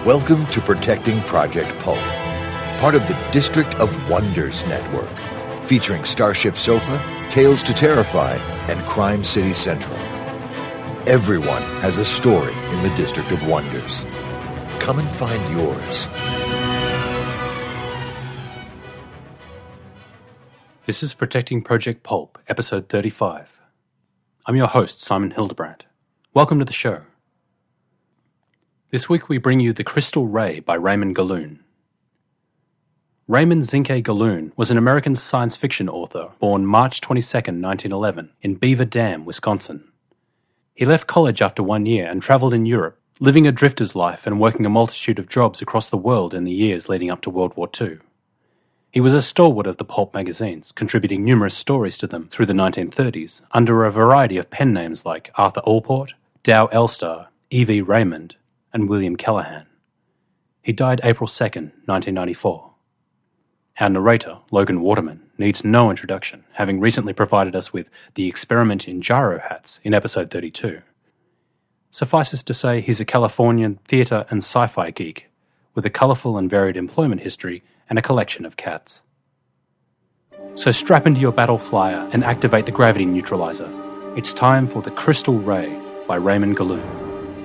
Welcome to Protecting Project Pulp, part of the District of Wonders network, featuring Starship Sofa, Tales to Terrify, and Crime City Central. Everyone has a story in the District of Wonders. Come and find yours. This is Protecting Project Pulp, episode 35. I'm your host, Simon Hildebrandt. Welcome to the show. This week we bring you The Crystal Ray by Raymond Galoon. Raymond Zinke Galoon was an American science fiction author born March 22, 1911, in Beaver Dam, Wisconsin. He left college after 1 year and travelled in Europe, living a drifter's life and working a multitude of jobs across the world in the years leading up to World War II. He was a stalwart of the pulp magazines, contributing numerous stories to them through the 1930s under a variety of pen names like Arthur Allport, Dow Elstar, E.V. Raymond, and William Callahan. He died April 2, 1994. Our narrator, Logan Waterman, needs no introduction, having recently provided us with The Experiment in Gyro Hats in episode 32. Suffices to say he's a Californian theatre and sci-fi geek with a colourful and varied employment history and a collection of cats. So strap into your battle flyer and activate the gravity neutralizer. It's time for The Crystal Ray by Raymond Galoon.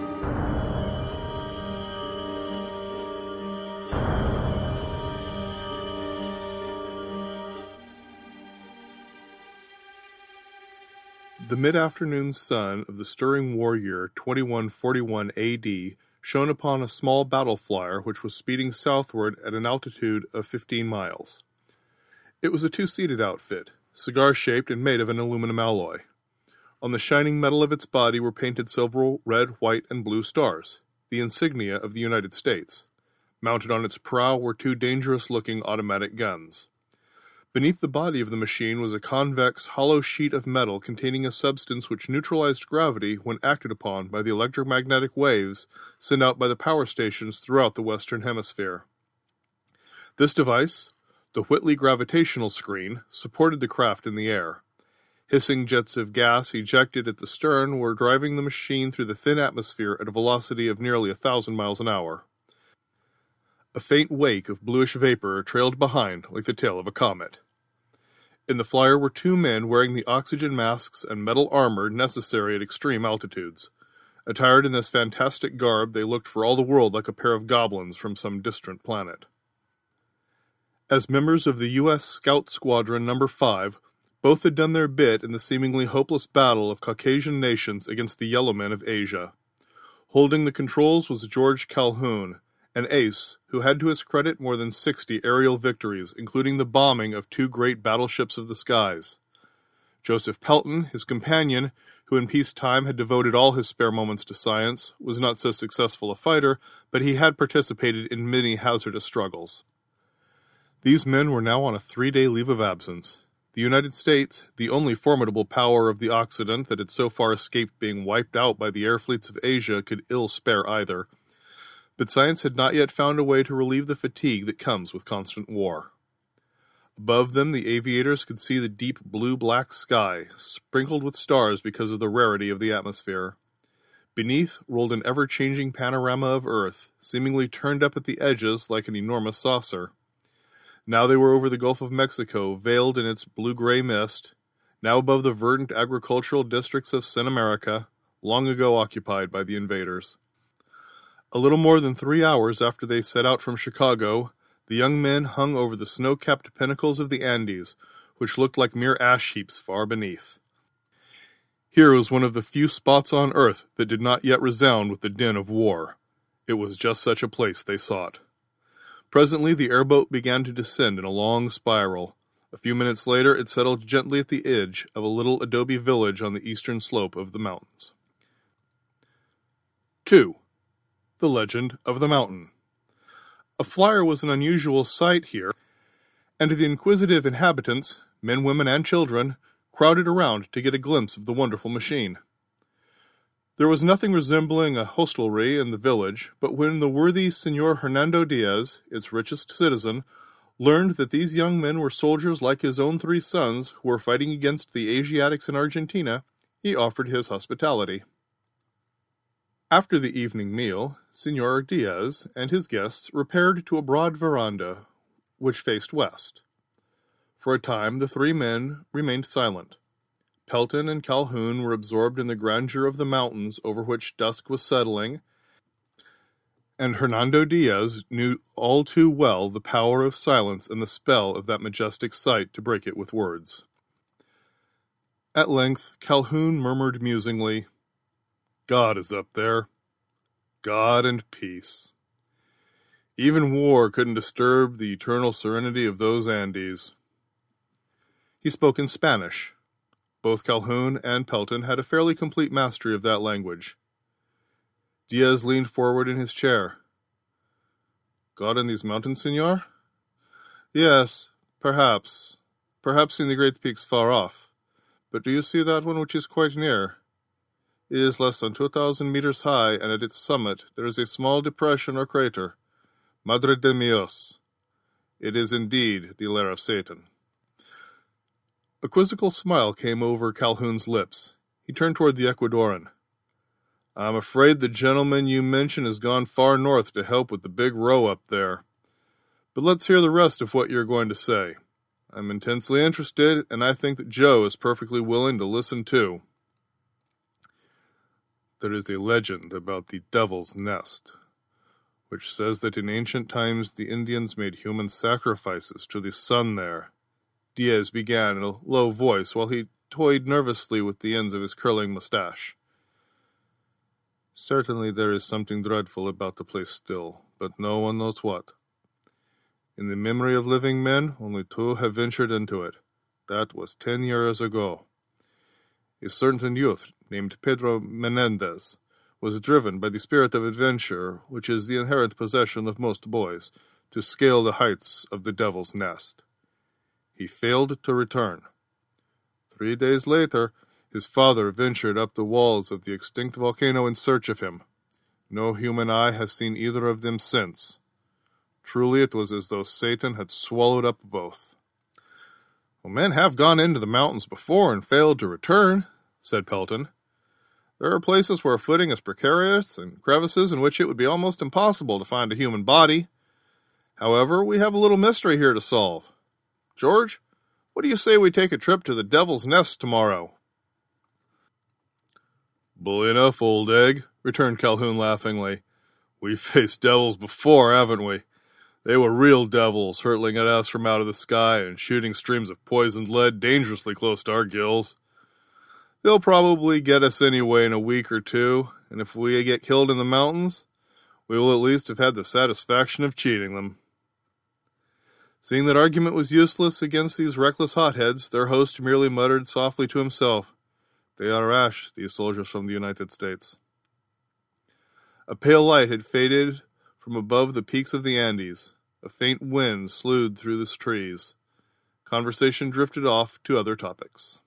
The mid-afternoon sun of the stirring war year 2141 AD shone upon a small battle flyer which was speeding southward at an altitude of 15 miles. It was a two-seated outfit, cigar-shaped and made of an aluminum alloy. On the shining metal of its body were painted several red, white, and blue stars, the insignia of the United States. Mounted on its prow were two dangerous-looking automatic guns. Beneath the body of the machine was a convex, hollow sheet of metal containing a substance which neutralized gravity when acted upon by the electromagnetic waves sent out by the power stations throughout the Western Hemisphere. This device, the Whitley gravitational screen, supported the craft in the air. Hissing jets of gas ejected at the stern were driving the machine through the thin atmosphere at a velocity of nearly 1,000 miles an hour. A faint wake of bluish vapor trailed behind like the tail of a comet. In the flyer were two men wearing the oxygen masks and metal armor necessary at extreme altitudes. Attired in this fantastic garb, they looked for all the world like a pair of goblins from some distant planet. As members of the U.S. Scout Squadron No. 5, both had done their bit in the seemingly hopeless battle of Caucasian nations against the yellow men of Asia. Holding the controls was George Calhoun, an ace who had to his credit more than 60 aerial victories, including the bombing of two great battleships of the skies. Joseph Pelton, his companion, who in peacetime had devoted all his spare moments to science, was not so successful a fighter, but he had participated in many hazardous struggles. These men were now on a 3-day leave of absence. The United States, the only formidable power of the Occident that had so far escaped being wiped out by the air fleets of Asia, could ill spare either. But science had not yet found a way to relieve the fatigue that comes with constant war. Above them, the aviators could see the deep blue-black sky, sprinkled with stars because of the rarity of the atmosphere. Beneath rolled an ever-changing panorama of Earth, seemingly turned up at the edges like an enormous saucer. Now they were over the Gulf of Mexico, veiled in its blue-gray mist, now above the verdant agricultural districts of Sin America, long ago occupied by the invaders. A little more than 3 hours after they set out from Chicago, the young men hung over the snow-capped pinnacles of the Andes, which looked like mere ash heaps far beneath. Here was one of the few spots on earth that did not yet resound with the din of war. It was just such a place they sought. Presently the airboat began to descend in a long spiral. A few minutes later it settled gently at the edge of a little adobe village on the eastern slope of the mountains. 2. The Legend of the Mountain. A flyer was an unusual sight here, and the inquisitive inhabitants, men, women, and children, crowded around to get a glimpse of the wonderful machine. There was nothing resembling a hostelry in the village, but when the worthy Senor Hernando Diaz, its richest citizen, learned that these young men were soldiers like his own 3 sons who were fighting against the Asiatics in Argentina, he offered his hospitality. After the evening meal, Senor Diaz and his guests repaired to a broad veranda which faced west. For a time the three men remained silent. Pelton and Calhoun were absorbed in the grandeur of the mountains over which dusk was settling, and Hernando Diaz knew all too well the power of silence and the spell of that majestic sight to break it with words. At length Calhoun murmured musingly, "God is up there. God and peace. Even war couldn't disturb the eternal serenity of those Andes." He spoke in Spanish. Both Calhoun and Pelton had a fairly complete mastery of that language. Diaz leaned forward in his chair. "God in these mountains, senor?" "Yes, perhaps. Perhaps in the great peaks far off. But do you see that one which is quite near? It is less than 2,000 meters high, and at its summit there is a small depression or crater. Madre de Dios. It is indeed the lair of Satan." A quizzical smile came over Calhoun's lips. He turned toward the Ecuadorian. "I'm afraid the gentleman you mention has gone far north to help with the big row up there. But let's hear the rest of what you're going to say. I'm intensely interested, and I think that Joe is perfectly willing to listen too." "There is a legend about the Devil's Nest, which says that in ancient times the Indians made human sacrifices to the sun there," Diaz began in a low voice while he toyed nervously with the ends of his curling mustache. "Certainly there is something dreadful about the place still, but no one knows what. In the memory of living men, only 2 have ventured into it. That was 10 years ago. A certain youth named Pedro Menendez was driven by the spirit of adventure, which is the inherent possession of most boys, to scale the heights of the Devil's Nest. He failed to return. 3 days later, his father ventured up the walls of the extinct volcano in search of him. No human eye has seen either of them since. Truly it was as though Satan had swallowed up both." "Well, men have gone into the mountains before and failed to return," said Pelton. "There are places where footing is precarious and crevices in which it would be almost impossible to find a human body. However, we have a little mystery here to solve. George, what do you say we take a trip to the Devil's Nest tomorrow?" "Bully enough, old egg," returned Calhoun laughingly. "We've faced devils before, haven't we? They were real devils, hurtling at us from out of the sky and shooting streams of poisoned lead dangerously close to our gills. They'll probably get us anyway in a week or 2, and if we get killed in the mountains, we will at least have had the satisfaction of cheating them." Seeing that argument was useless against these reckless hotheads, their host merely muttered softly to himself, "They are rash, these soldiers from the United States." A pale light had faded from above the peaks of the Andes. A faint wind slewed through the trees. Conversation drifted off to other topics.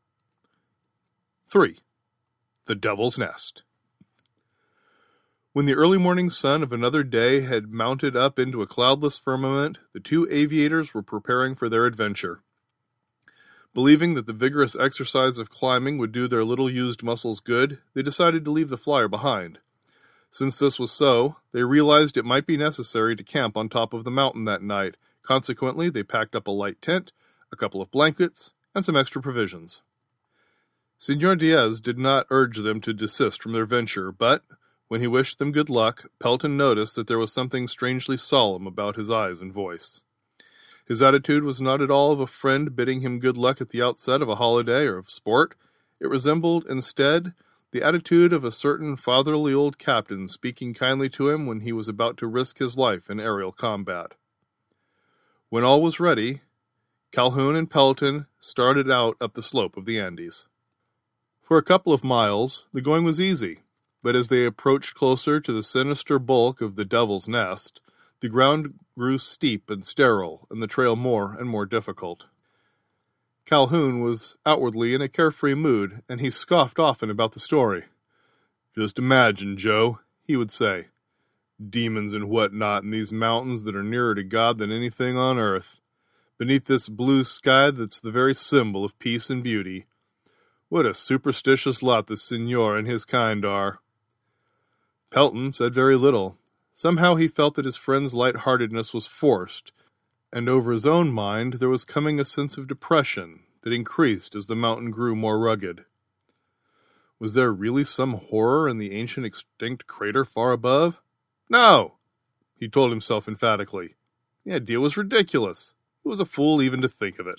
3. The Devil's Nest. When the early morning sun of another day had mounted up into a cloudless firmament, the 2 aviators were preparing for their adventure. Believing that the vigorous exercise of climbing would do their little-used muscles good, they decided to leave the flyer behind. Since this was so, they realized it might be necessary to camp on top of the mountain that night. Consequently, they packed up a light tent, a couple of blankets, and some extra provisions. Senor Diaz did not urge them to desist from their venture, but when he wished them good luck, Pelton noticed that there was something strangely solemn about his eyes and voice. His attitude was not at all of a friend bidding him good luck at the outset of a holiday or of sport. It resembled, instead, the attitude of a certain fatherly old captain speaking kindly to him when he was about to risk his life in aerial combat. When all was ready, Calhoun and Pelton started out up the slope of the Andes. For a couple of miles, the going was easy. But as they approached closer to the sinister bulk of the Devil's Nest, the ground grew steep and sterile, and the trail more and more difficult. Calhoun was outwardly in a carefree mood, and he scoffed often about the story. "Just imagine, Joe," he would say, "demons and what-not in these mountains that are nearer to God than anything on earth, beneath this blue sky that's the very symbol of peace and beauty. What a superstitious lot the Signor and his kind are." Pelton said very little. Somehow he felt that his friend's light-heartedness was forced, and over his own mind there was coming a sense of depression that increased as the mountain grew more rugged. Was there really some horror in the ancient extinct crater far above? No, he told himself emphatically. The idea was ridiculous. He was a fool even to think of it.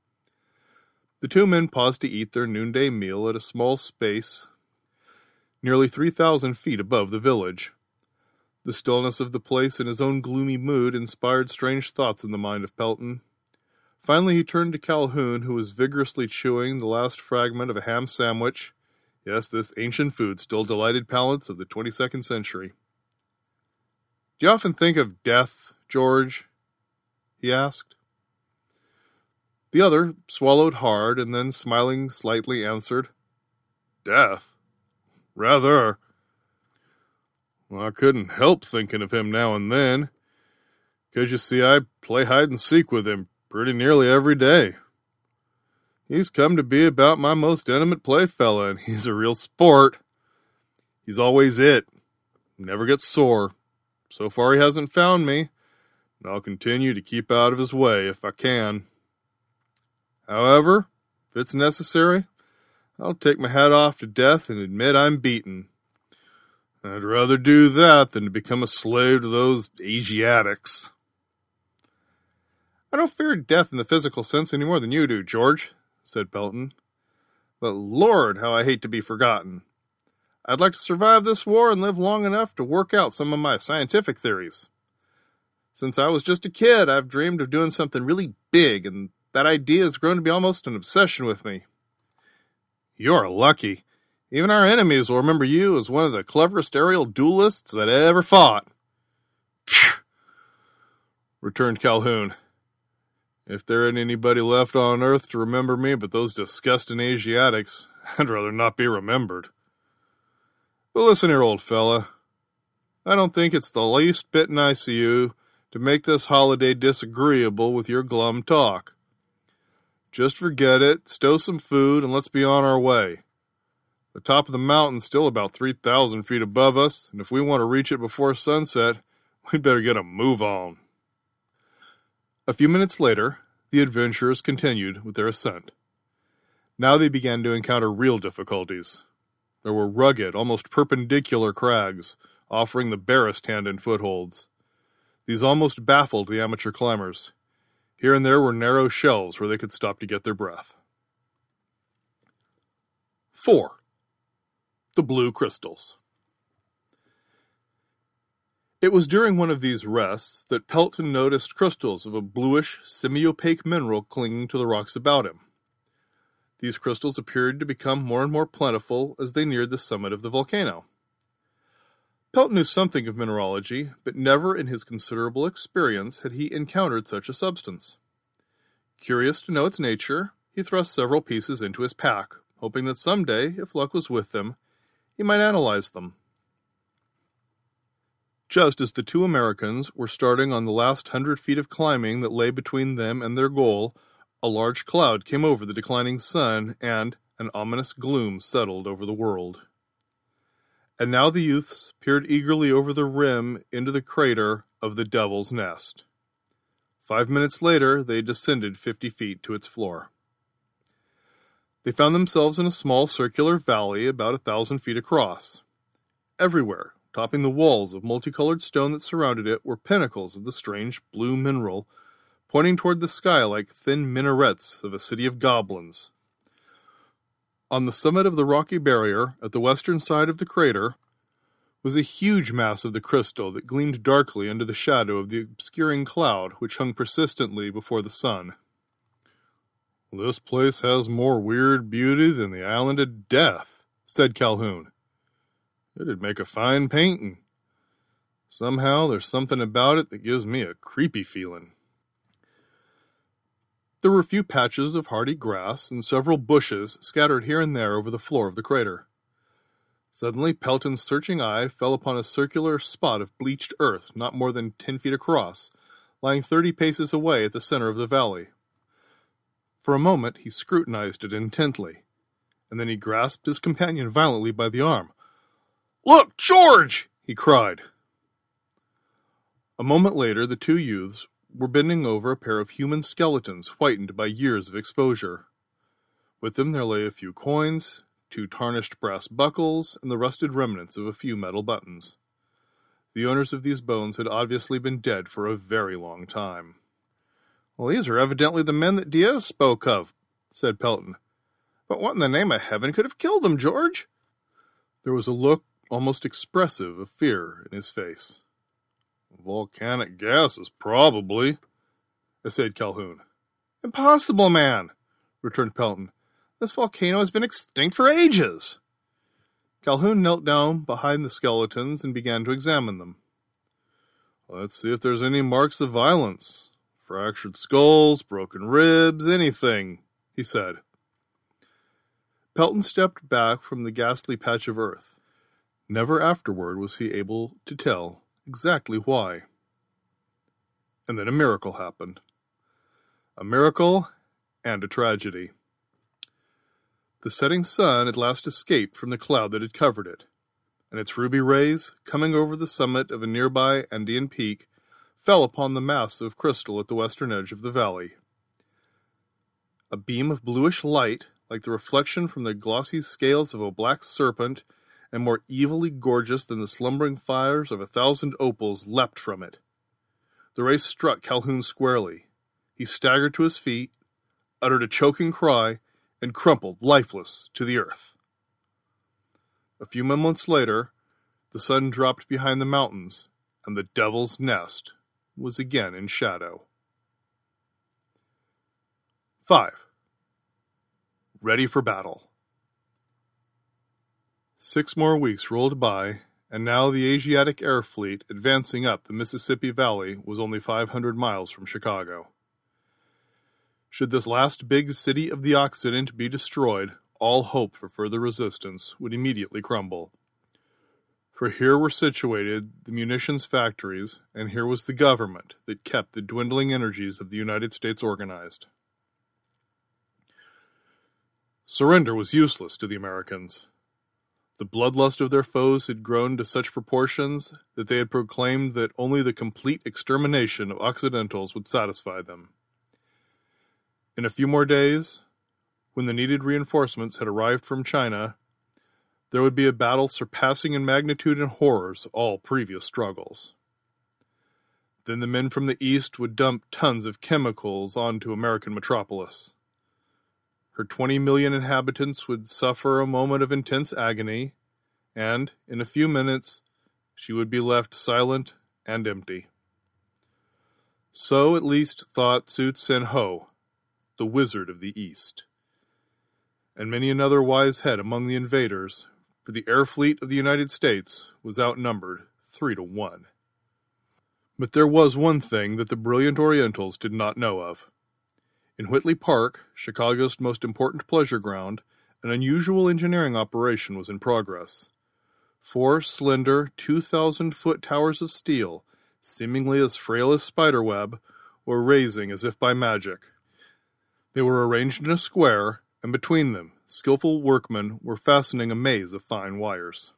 The two men paused to eat their noonday meal at a small space nearly 3,000 feet above the village. The stillness of the place and his own gloomy mood inspired strange thoughts in the mind of Pelton. Finally he turned to Calhoun, who was vigorously chewing the last fragment of a ham sandwich. Yes, this ancient food still delighted palates of the 22nd century. "Do you often think of death, George?" he asked. The other swallowed hard and then, smiling slightly, answered, "Death? Rather. Well, I couldn't help thinking of him now and then, 'cause you see I play hide-and-seek with him pretty nearly every day. He's come to be about my most intimate playfellow, and he's a real sport. He's always it. Never gets sore. So far he hasn't found me, and I'll continue to keep out of his way if I can. However, if it's necessary, I'll take my hat off to death and admit I'm beaten. I'd rather do that than to become a slave to those Asiatics." "I don't fear death in the physical sense any more than you do, George," said Pelton. "But Lord, how I hate to be forgotten. I'd like to survive this war and live long enough to work out some of my scientific theories. Since I was just a kid, I've dreamed of doing something really big, and that idea has grown to be almost an obsession with me." "You're lucky. Even our enemies will remember you as one of the cleverest aerial duelists that ever fought." "Phew!" returned Calhoun. "If there ain't anybody left on earth to remember me but those disgusting Asiatics, I'd rather not be remembered. But listen here, old fella. I don't think it's the least bit nice of you to make this holiday disagreeable with your glum talk. Just forget it, stow some food, and let's be on our way. The top of the mountain's still about 3,000 feet above us, and if we want to reach it before sunset, we'd better get a move on." A few minutes later, the adventurers continued with their ascent. Now they began to encounter real difficulties. There were rugged, almost perpendicular crags, offering the barest hand-in footholds. These almost baffled the amateur climbers. Here and there were narrow shelves where they could stop to get their breath. 4. The Blue Crystals. It was during one of these rests that Pelton noticed crystals of a bluish, semi-opaque mineral clinging to the rocks about him. These crystals appeared to become more and more plentiful as they neared the summit of the volcano. Pelton knew something of mineralogy, but never in his considerable experience had he encountered such a substance. Curious to know its nature, he thrust several pieces into his pack, hoping that someday, if luck was with them, he might analyze them. Just as the two Americans were starting on the last 100 feet of climbing that lay between them and their goal, a large cloud came over the declining sun, and an ominous gloom settled over the world. And now the youths peered eagerly over the rim into the crater of the Devil's Nest. 5 minutes later, they descended 50 feet to its floor. They found themselves in a small circular valley about 1,000 feet across. Everywhere, topping the walls of multicolored stone that surrounded it, were pinnacles of the strange blue mineral, pointing toward the sky like thin minarets of a city of goblins. On the summit of the rocky barrier, at the western side of the crater, was a huge mass of the crystal that gleamed darkly under the shadow of the obscuring cloud which hung persistently before the sun. "This place has more weird beauty than the Island of Death," said Calhoun. "It'd make a fine painting. Somehow there's something about it that gives me a creepy feeling." There were a few patches of hardy grass and several bushes scattered here and there over the floor of the crater. Suddenly Pelton's searching eye fell upon a circular spot of bleached earth not more than 10 feet across, lying 30 paces away at the center of the valley. For a moment he scrutinized it intently, and then he grasped his companion violently by the arm. "Look, George!" he cried. A moment later, the two youths were bending over a pair of human skeletons whitened by years of exposure. With them there lay a few coins, 2 tarnished brass buckles, and the rusted remnants of a few metal buttons. The owners of these bones had obviously been dead for a very long time. "Well, these are evidently the men that Diaz spoke of," said Pelton. "But what in the name of heaven could have killed them, George?" There was a look almost expressive of fear in his face. "Volcanic gases, probably," essayed Calhoun. "Impossible, man," returned Pelton. "This volcano has been extinct for ages." Calhoun knelt down behind the skeletons and began to examine them. "Let's see if there's any marks of violence. Fractured skulls, broken ribs, anything," he said. Pelton stepped back from the ghastly patch of earth. Never afterward was he able to tell exactly why. And then a miracle happened. A miracle and a tragedy. The setting sun at last escaped from the cloud that had covered it, and its ruby rays, coming over the summit of a nearby Andean peak, fell upon the mass of crystal at the western edge of the valley. A beam of bluish light, like the reflection from the glossy scales of a black serpent, and more evilly gorgeous than the slumbering fires of 1,000 opals, leapt from it. The ray struck Calhoun squarely. He staggered to his feet, uttered a choking cry, and crumpled lifeless to the earth. A few moments later, the sun dropped behind the mountains, and the Devil's Nest was again in shadow. 5. Ready for battle. 6 more weeks rolled by, and now the Asiatic Air Fleet advancing up the Mississippi Valley was only 500 miles from Chicago. Should this last big city of the Occident be destroyed, all hope for further resistance would immediately crumble. For here were situated the munitions factories, and here was the government that kept the dwindling energies of the United States organized. Surrender was useless to the Americans. The bloodlust of their foes had grown to such proportions that they had proclaimed that only the complete extermination of Occidentals would satisfy them. In a few more days, when the needed reinforcements had arrived from China, there would be a battle surpassing in magnitude and horrors all previous struggles. Then the men from the East would dump tons of chemicals onto American metropolis. Her 20 million inhabitants would suffer a moment of intense agony, and, in a few minutes, she would be left silent and empty. So at least thought Su Tsin Ho, the Wizard of the East, and many another wise head among the invaders, for the air fleet of the United States was outnumbered 3-1. But there was one thing that the brilliant Orientals did not know of. In Whitley Park, Chicago's most important pleasure ground, an unusual engineering operation was in progress. 4 slender, 2,000-foot towers of steel, seemingly as frail as spiderweb, were raising as if by magic. They were arranged in a square, and between them, skillful workmen were fastening a maze of fine wires.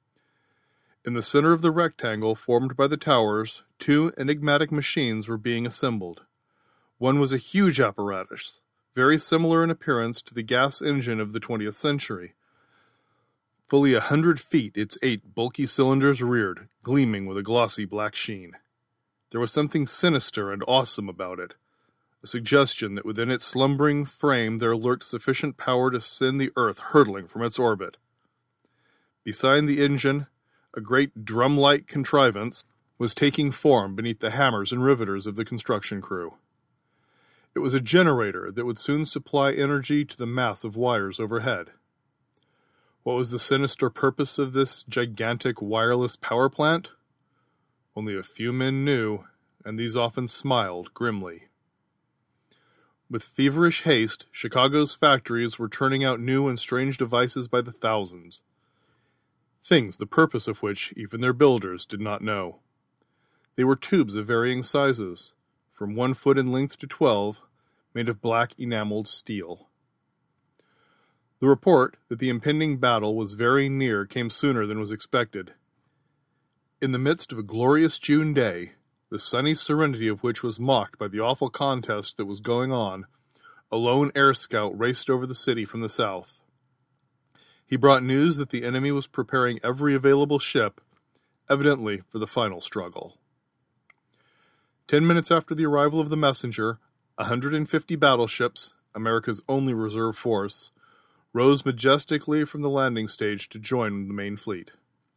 In the center of the rectangle formed by the towers, 2 enigmatic machines were being assembled. One was a huge apparatus, very similar in appearance to the gas engine of the 20th century. Fully 100 feet, its 8 bulky cylinders reared, gleaming with a glossy black sheen. There was something sinister and awesome about it, a suggestion that within its slumbering frame there lurked sufficient power to send the earth hurtling from its orbit. Beside the engine, a great drum-like contrivance was taking form beneath the hammers and riveters of the construction crew. It was a generator that would soon supply energy to the mass of wires overhead. What was the sinister purpose of this gigantic wireless power plant? Only a few men knew, and these often smiled grimly. With feverish haste, Chicago's factories were turning out new and strange devices by the thousands. Things the purpose of which even their builders did not know. They were tubes of varying sizes, from 1 foot in length to 12, made of black enameled steel. The report that the impending battle was very near came sooner than was expected. In the midst of a glorious June day, the sunny serenity of which was mocked by the awful contest that was going on, a lone air scout raced over the city from the south. He brought news that the enemy was preparing every available ship, evidently for the final struggle. 10 minutes after the arrival of the messenger, 150 battleships, America's only reserve force, rose majestically from the landing stage to join the main fleet.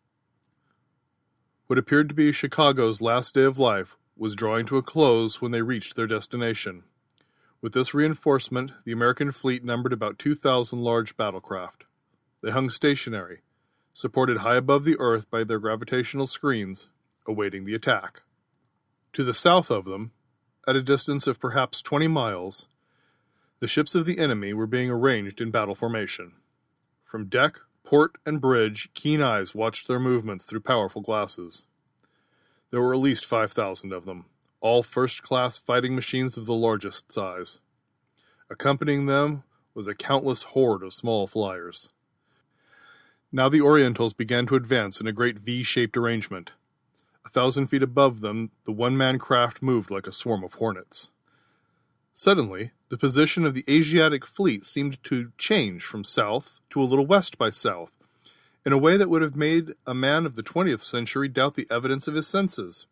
What appeared to be Chicago's last day of life was drawing to a close when they reached their destination. With this reinforcement, the American fleet numbered about 2,000 large battlecraft. They hung stationary, supported high above the earth by their gravitational screens, awaiting the attack. To the south of them, at a distance of perhaps 20 miles, the ships of the enemy were being arranged in battle formation. From deck, port, and bridge, keen eyes watched their movements through powerful glasses. There were at least 5,000 of them, all first-class fighting machines of the largest size. Accompanying them was a countless horde of small flyers. Now the Orientals began to advance in a great V-shaped arrangement. 1,000 feet above them, the one-man craft moved like a swarm of hornets. Suddenly, the position of the Asiatic fleet seemed to change from south to a little west by south, in a way that would have made a man of the 20th century doubt the evidence of his senses.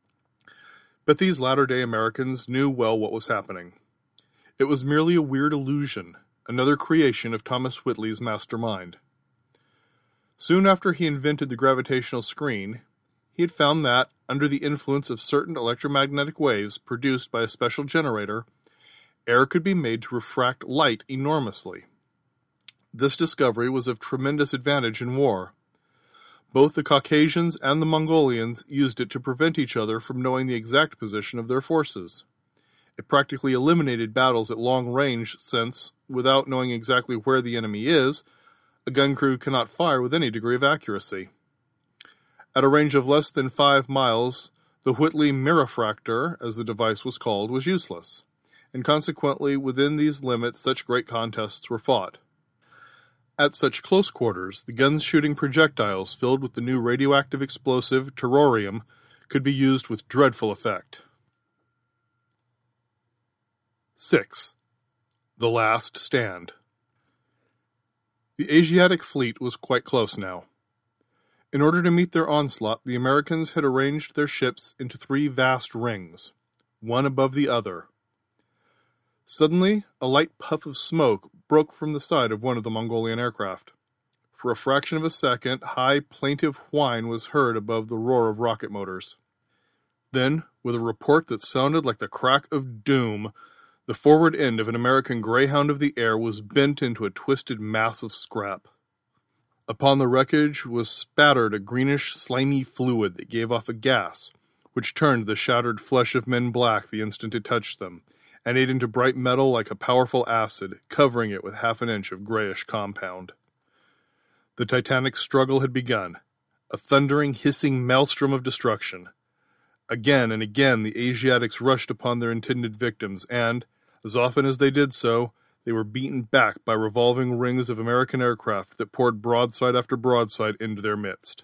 But these latter-day Americans knew well what was happening. It was merely a weird illusion, another creation of Thomas Whitley's mastermind. Soon after he invented the gravitational screen, he had found that, under the influence of certain electromagnetic waves produced by a special generator, air could be made to refract light enormously. This discovery was of tremendous advantage in war. Both the Caucasians and the Mongolians used it to prevent each other from knowing the exact position of their forces. It practically eliminated battles at long range since, without knowing exactly where the enemy is, a gun crew cannot fire with any degree of accuracy. At a range of less than 5 miles, the Whitley Mirafractor, as the device was called, was useless, and consequently within these limits such great contests were fought. At such close quarters, the guns shooting projectiles filled with the new radioactive explosive terrorium could be used with dreadful effect. 6. The Last Stand. The Asiatic fleet was quite close now. In order to meet their onslaught, the Americans had arranged their ships into 3 vast rings, one above the other. Suddenly, a light puff of smoke broke from the side of one of the Mongolian aircraft. For a fraction of a second, high, plaintive whine was heard above the roar of rocket motors. Then, with a report that sounded like the crack of doom, the forward end of an American Greyhound of the air was bent into a twisted mass of scrap. Upon the wreckage was spattered a greenish, slimy fluid that gave off a gas, which turned the shattered flesh of men black the instant it touched them, and ate into bright metal like a powerful acid, covering it with half an inch of grayish compound. The titanic struggle had begun, a thundering, hissing maelstrom of destruction. Again and again the Asiatics rushed upon their intended victims, and, as often as they did so, they were beaten back by revolving rings of American aircraft that poured broadside after broadside into their midst.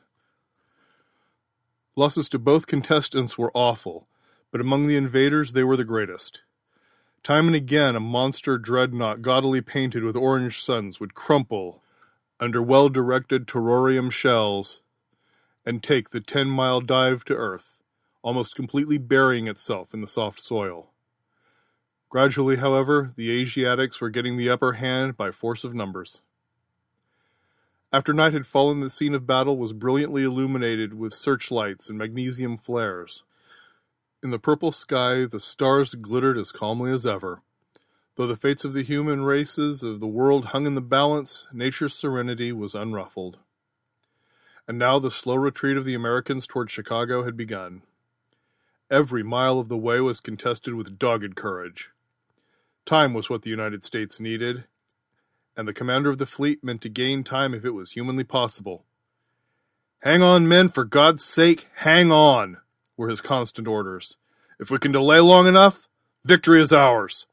Losses to both contestants were awful, but among the invaders they were the greatest. Time and again a monster dreadnought gaudily painted with orange suns would crumple under well-directed terrorium shells and take the 10-mile dive to earth, almost completely burying itself in the soft soil. Gradually, however, the Asiatics were getting the upper hand by force of numbers. After night had fallen, the scene of battle was brilliantly illuminated with searchlights and magnesium flares. In the purple sky, the stars glittered as calmly as ever. Though the fates of the human races of the world hung in the balance, nature's serenity was unruffled. And now the slow retreat of the Americans toward Chicago had begun. Every mile of the way was contested with dogged courage. Time was what the United States needed, and the commander of the fleet meant to gain time if it was humanly possible. "Hang on, men, for God's sake, hang on," were his constant orders. "If we can delay long enough, victory is ours."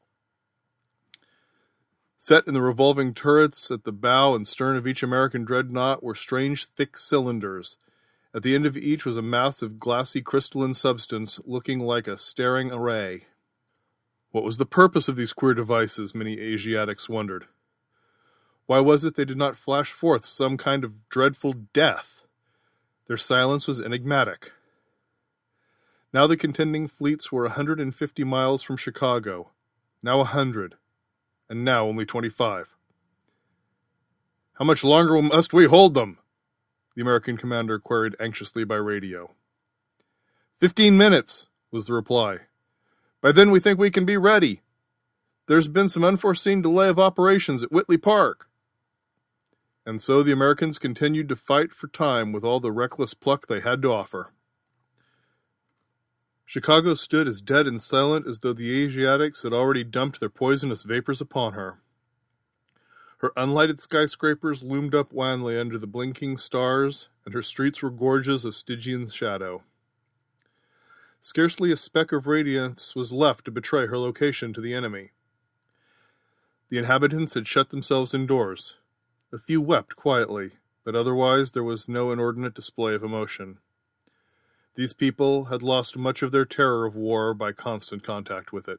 Set in the revolving turrets at the bow and stern of each American dreadnought were strange thick cylinders, At the end of each was a mass of glassy crystalline substance looking like a staring array. What was the purpose of these queer devices, many Asiatics wondered. Why was it they did not flash forth some kind of dreadful death? Their silence was enigmatic. Now the contending fleets were 150 miles from Chicago, now 100, and now only 25. "How much longer must we hold them?" the American commander queried anxiously by radio. 15 minutes, was the reply. "By then we think we can be ready. There's been some unforeseen delay of operations at Whitley Park." And so the Americans continued to fight for time with all the reckless pluck they had to offer. Chicago stood as dead and silent as though the Asiatics had already dumped their poisonous vapors upon her. Her unlighted skyscrapers loomed up wanly under the blinking stars, and her streets were gorges of Stygian shadow. Scarcely a speck of radiance was left to betray her location to the enemy. The inhabitants had shut themselves indoors. A few wept quietly, but otherwise there was no inordinate display of emotion. These people had lost much of their terror of war by constant contact with it.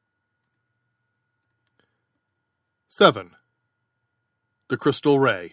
7. The Crystal Ray.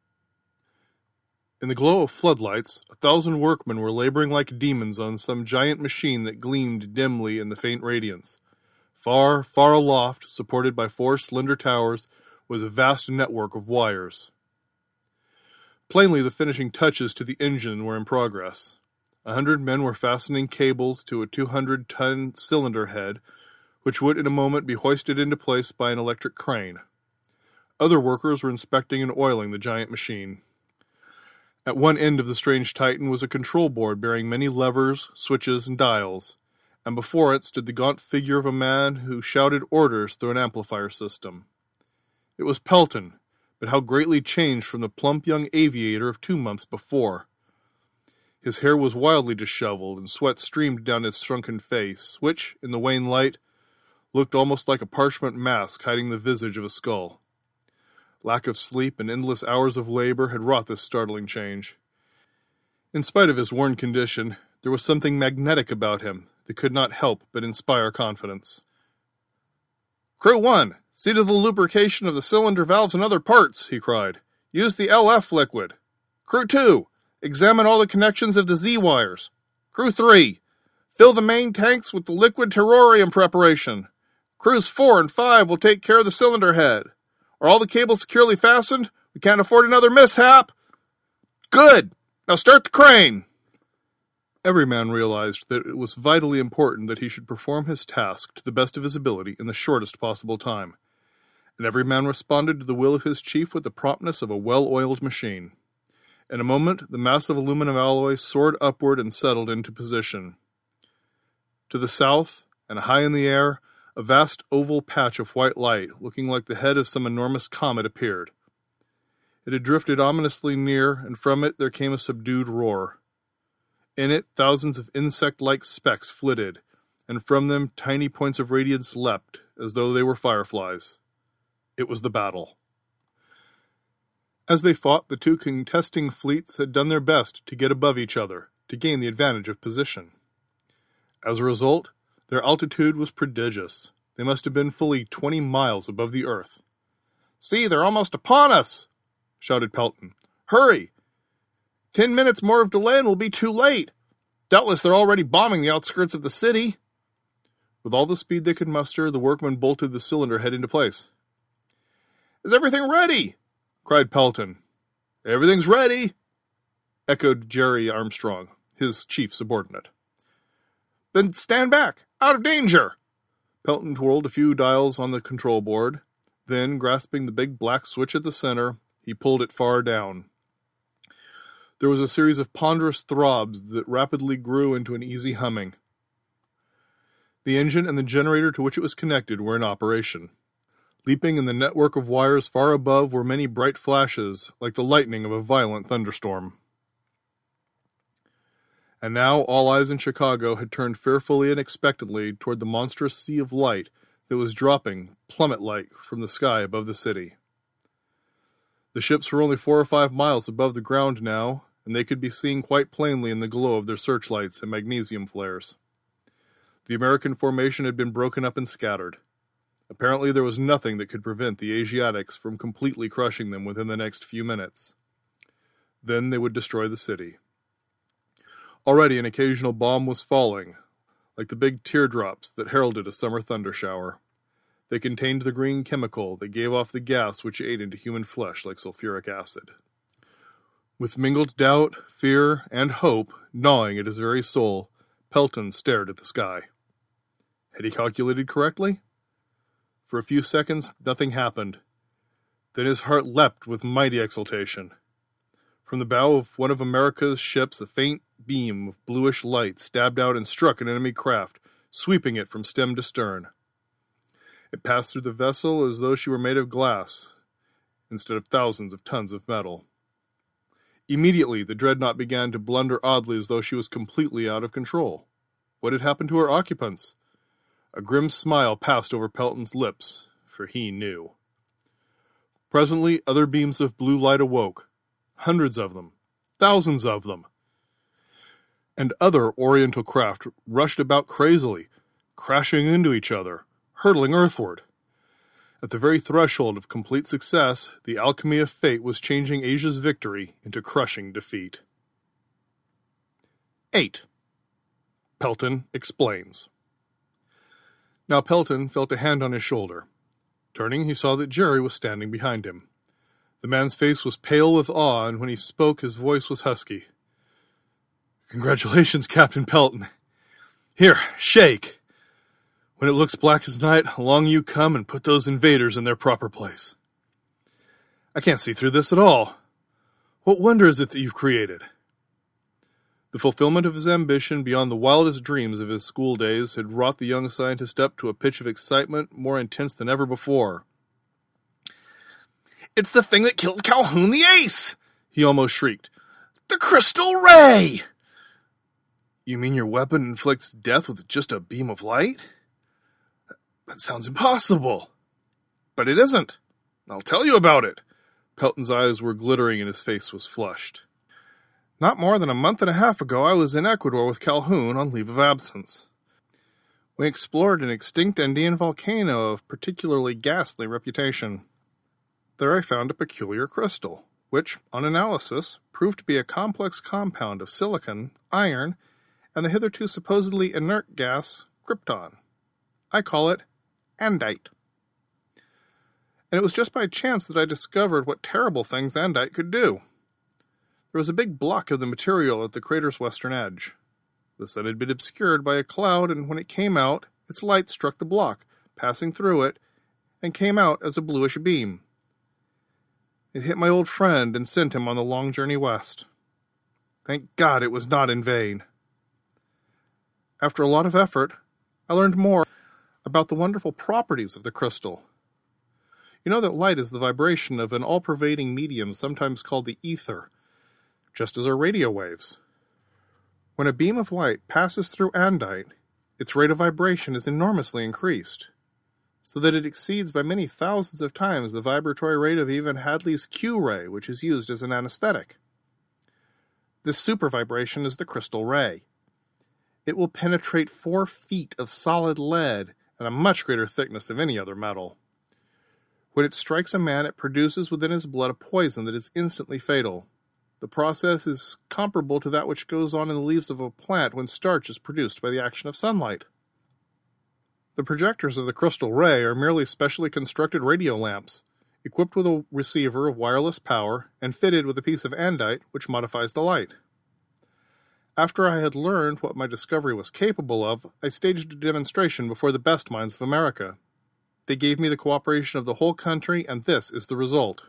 In the glow of floodlights, 1,000 workmen were laboring like demons on some giant machine that gleamed dimly in the faint radiance. Far, far aloft, supported by 4 slender towers, was a vast network of wires. Plainly, the finishing touches to the engine were in progress. 100 men were fastening cables to a 200-ton cylinder head, which would in a moment be hoisted into place by an electric crane. Other workers were inspecting and oiling the giant machine. At one end of the strange Titan was a control board bearing many levers, switches, and dials, and before it stood the gaunt figure of a man who shouted orders through an amplifier system. It was Pelton, but how greatly changed from the plump young aviator of 2 months before. His hair was wildly disheveled, and sweat streamed down his shrunken face, which, in the wan light, looked almost like a parchment mask hiding the visage of a skull. Lack of sleep and endless hours of labor had wrought this startling change. In spite of his worn condition, there was something magnetic about him that could not help but inspire confidence. "Crew 1, see to the lubrication of the cylinder valves and other parts," he cried. "Use the LF liquid. Crew 2, examine all the connections of the Z wires. Crew 3, fill the main tanks with the liquid terrorium preparation. Crews 4 and 5 will take care of the cylinder head. Are all the cables securely fastened? We can't afford another mishap." "Good! Now start the crane!" Every man realized that it was vitally important that he should perform his task to the best of his ability in the shortest possible time, and every man responded to the will of his chief with the promptness of a well-oiled machine. In a moment, the mass of aluminum alloy soared upward and settled into position. To the south, and high in the air, a vast oval patch of white light, looking like the head of some enormous comet, appeared. It had drifted ominously near, and from it there came a subdued roar. In it, thousands of insect-like specks flitted, and from them tiny points of radiance leapt, as though they were fireflies. It was the battle. As they fought, the 2 contesting fleets had done their best to get above each other, to gain the advantage of position. As a result, their altitude was prodigious. They must have been fully 20 miles above the earth. "See, they're almost upon us!" shouted Pelton. "Hurry! 10 minutes more of delay and we'll be too late. Doubtless they're already bombing the outskirts of the city." With all the speed they could muster, the workmen bolted the cylinder head into place. "Is everything ready?" cried Pelton. "Everything's ready," echoed Jerry Armstrong, his chief subordinate. "Then stand back! Out of danger!" Pelton twirled a few dials on the control board. Then, grasping the big black switch at the center, he pulled it far down. There was a series of ponderous throbs that rapidly grew into an easy humming. The engine and the generator to which it was connected were in operation. Leaping in the network of wires far above were many bright flashes, like the lightning of a violent thunderstorm. And now all eyes in Chicago had turned fearfully and expectantly toward the monstrous sea of light that was dropping, plummet-like, from the sky above the city. The ships were only 4 or 5 miles above the ground now, and they could be seen quite plainly in the glow of their searchlights and magnesium flares. The American formation had been broken up and scattered. Apparently there was nothing that could prevent the Asiatics from completely crushing them within the next few minutes. Then they would destroy the city. Already an occasional bomb was falling, like the big teardrops that heralded a summer thundershower. They contained the green chemical that gave off the gas which ate into human flesh like sulfuric acid. With mingled doubt, fear, and hope gnawing at his very soul, Pelton stared at the sky. Had he calculated correctly? For a few seconds, nothing happened. Then his heart leapt with mighty exultation. From the bow of one of America's ships, a faint beam of bluish light stabbed out and struck an enemy craft, sweeping it from stem to stern. It passed through the vessel as though she were made of glass, instead of thousands of tons of metal. Immediately, the dreadnought began to blunder oddly as though she was completely out of control. What had happened to her occupants? A grim smile passed over Pelton's lips, for he knew. Presently, other beams of blue light awoke. Hundreds of them. Thousands of them. And other Oriental craft rushed about crazily, crashing into each other, hurtling earthward. At the very threshold of complete success, the alchemy of fate was changing Asia's victory into crushing defeat. 8. Pelton explains. Now Pelton felt a hand on his shoulder. Turning, he saw that Jerry was standing behind him. The man's face was pale with awe, and when he spoke, his voice was husky. "Congratulations, Captain Pelton. Here, shake. When it looks black as night, along you come and put those invaders in their proper place. I can't see through this at all. What wonder is it that you've created?" The fulfillment of his ambition beyond the wildest dreams of his school days had wrought the young scientist up to a pitch of excitement more intense than ever before. "It's the thing that killed Calhoun the Ace!" he almost shrieked. "The crystal ray!" "You mean your weapon inflicts death with just a beam of light? That sounds impossible." "But it isn't. I'll tell you about it." Pelton's eyes were glittering and his face was flushed. "Not more than a month and a half ago, I was in Ecuador with Calhoun on leave of absence. We explored an extinct Andean volcano of particularly ghastly reputation. There I found a peculiar crystal, which, on analysis, proved to be a complex compound of silicon, iron, and the hitherto supposedly inert gas, krypton. I call it andite. And it was just by chance that I discovered what terrible things andite could do. There was a big block of the material at the crater's western edge. The sun had been obscured by a cloud, and when it came out, its light struck the block, passing through it, and came out as a bluish beam. It hit my old friend and sent him on the long journey west. Thank God it was not in vain. After a lot of effort, I learned more about the wonderful properties of the crystal. You know that light is the vibration of an all-pervading medium sometimes called the ether, just as are radio waves. When a beam of light passes through andite, its rate of vibration is enormously increased, so that it exceeds by many thousands of times the vibratory rate of even Hadley's Q-ray, which is used as an anesthetic. This super vibration is the crystal ray. It will penetrate 4 feet of solid lead and a much greater thickness of any other metal. When it strikes a man, it produces within his blood a poison that is instantly fatal. The process is comparable to that which goes on in the leaves of a plant when starch is produced by the action of sunlight. The projectors of the crystal ray are merely specially constructed radio lamps, equipped with a receiver of wireless power and fitted with a piece of andite which modifies the light. After I had learned what my discovery was capable of, I staged a demonstration before the best minds of America. They gave me the cooperation of the whole country, and this is the result.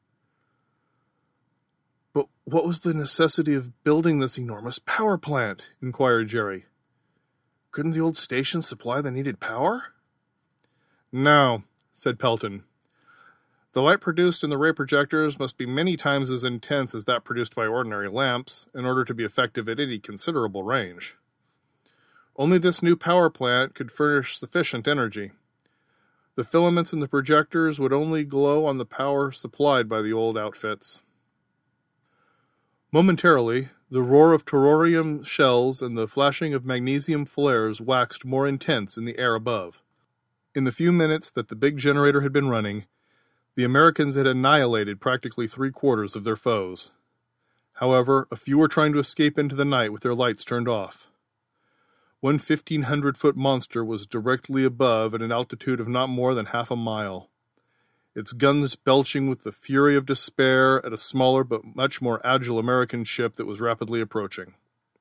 "But what was the necessity of building this enormous power plant?" inquired Jerry. "Couldn't the old station supply the needed power?" "No," said Pelton. "The light produced in the ray projectors must be many times as intense as that produced by ordinary lamps in order to be effective at any considerable range. Only this new power plant could furnish sufficient energy. The filaments in the projectors would only glow on the power supplied by the old outfits." Momentarily, the roar of terrorium shells and the flashing of magnesium flares waxed more intense in the air above. In the few minutes that the big generator had been running, the Americans had annihilated practically 3/4 of their foes. However, a few were trying to escape into the night with their lights turned off. One 1,500-foot monster was directly above at an altitude of not more than half a mile, its guns belching with the fury of despair at a smaller but much more agile American ship that was rapidly approaching.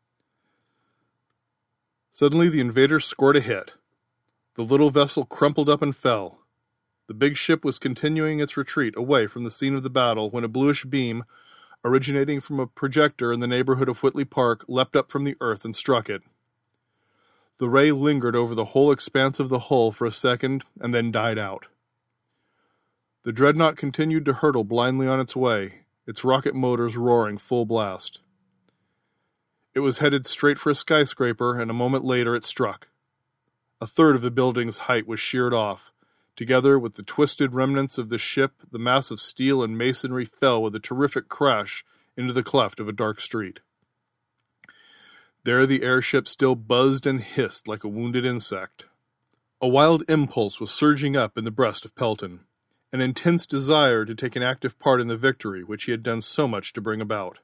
Suddenly the invaders scored a hit. The little vessel crumpled up and fell. The big ship was continuing its retreat away from the scene of the battle when a bluish beam, originating from a projector in the neighborhood of Whitley Park, leapt up from the earth and struck it. The ray lingered over the whole expanse of the hull for a second and then died out. The dreadnought continued to hurtle blindly on its way, its rocket motors roaring full blast. It was headed straight for a skyscraper, and a moment later it struck. A third of the building's height was sheared off. Together with the twisted remnants of the ship, the mass of steel and masonry fell with a terrific crash into the cleft of a dark street. There the airship still buzzed and hissed like a wounded insect. A wild impulse was surging up in the breast of Pelton, an intense desire to take an active part in the victory which he had done so much to bring about.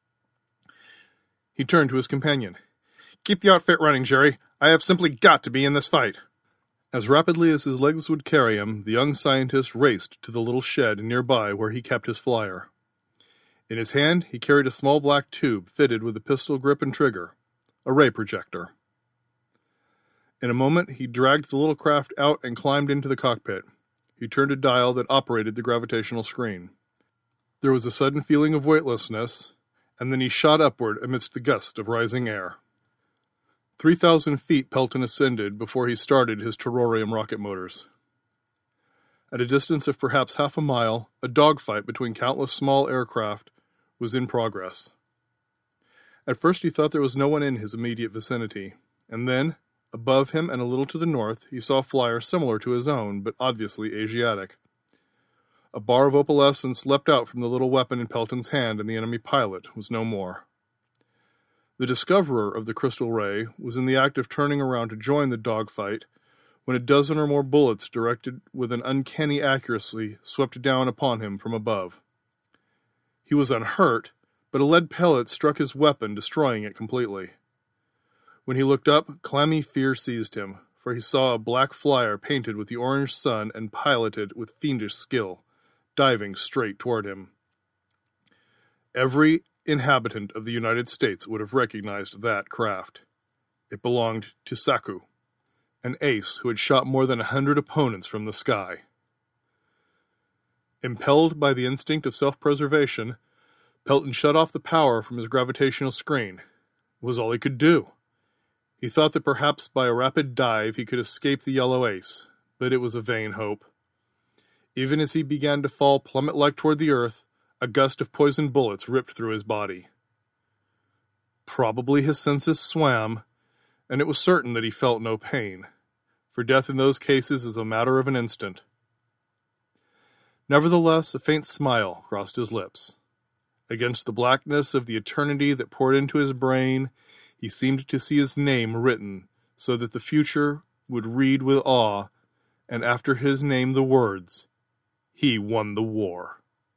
He turned to his companion. "Keep the outfit running, Jerry. I have simply got to be in this fight." As rapidly as his legs would carry him, the young scientist raced to the little shed nearby where he kept his flyer. In his hand, he carried a small black tube fitted with a pistol grip and trigger, a ray projector. In a moment, he dragged the little craft out and climbed into the cockpit. He turned a dial that operated the gravitational screen. There was a sudden feeling of weightlessness, and then he shot upward amidst the gust of rising air. 3,000 feet Pelton ascended before he started his terrorium rocket motors. At a distance of perhaps half a mile, a dogfight between countless small aircraft was in progress. At first he thought there was no one in his immediate vicinity, and then, above him and a little to the north, he saw a flyer similar to his own, but obviously Asiatic. A bar of opalescence leapt out from the little weapon in Pelton's hand, and the enemy pilot was no more. The discoverer of the crystal ray was in the act of turning around to join the dogfight when a dozen or more bullets directed with an uncanny accuracy swept down upon him from above. He was unhurt, but a lead pellet struck his weapon, destroying it completely. When he looked up, clammy fear seized him, for he saw a black flyer painted with the orange sun and piloted with fiendish skill, diving straight toward him. Every inhabitant of the United States would have recognized that craft. It belonged to Saku, an ace who had shot more than 100 opponents from the sky. Impelled by the instinct of self-preservation, Pelton shut off the power from his gravitational screen. It was all he could do. He thought that perhaps by a rapid dive he could escape the yellow ace, but it was a vain hope. Even as he began to fall plummet-like toward the earth, a gust of poisoned bullets ripped through his body. Probably his senses swam, and it was certain that he felt no pain, for death in those cases is a matter of an instant. Nevertheless, a faint smile crossed his lips. Against the blackness of the eternity that poured into his brain, he seemed to see his name written so that the future would read with awe, and after his name the words, "He won the war."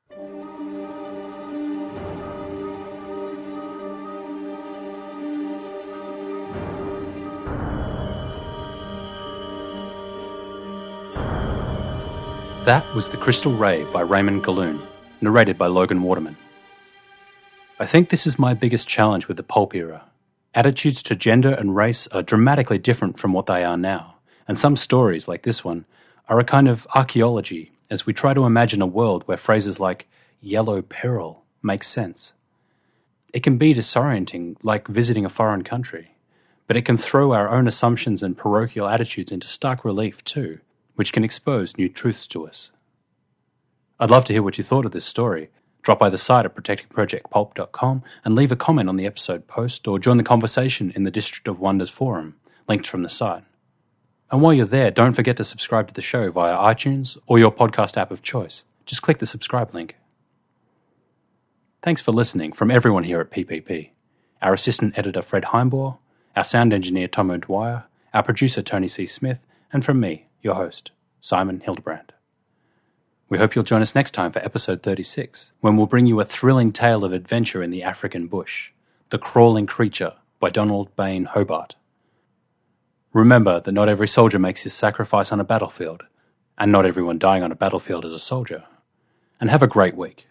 That was The Crystal Ray by Raymond Galoon, narrated by Logan Waterman. I think this is my biggest challenge with the pulp era. Attitudes to gender and race are dramatically different from what they are now, and some stories, like this one, are a kind of archaeology as we try to imagine a world where phrases like yellow peril make sense. It can be disorienting, like visiting a foreign country, but it can throw our own assumptions and parochial attitudes into stark relief too, which can expose new truths to us. I'd love to hear what you thought of this story. Drop by the site at protectingprojectpulp.com and leave a comment on the episode post, or join the conversation in the District of Wonders forum, linked from the site. And while you're there, don't forget to subscribe to the show via iTunes or your podcast app of choice. Just click the subscribe link. Thanks for listening from everyone here at PPP. Our assistant editor Fred Heimbaugh, our sound engineer Tom O'Dwyer, our producer Tony C. Smith, and from me, your host, Simon Hildebrand. We hope you'll join us next time for episode 36, when we'll bring you a thrilling tale of adventure in the African bush, The Crawling Creature by Donald Bain Hobart. Remember that not every soldier makes his sacrifice on a battlefield, and not everyone dying on a battlefield is a soldier. And have a great week.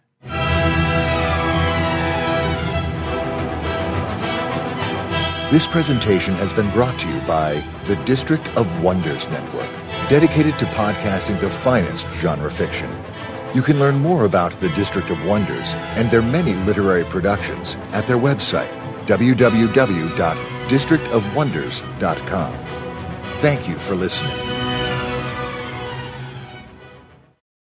This presentation has been brought to you by the District of Wonders Network, dedicated to podcasting the finest genre fiction. You can learn more about the District of Wonders and their many literary productions at their website, www.districtofwonders.com. Thank you for listening.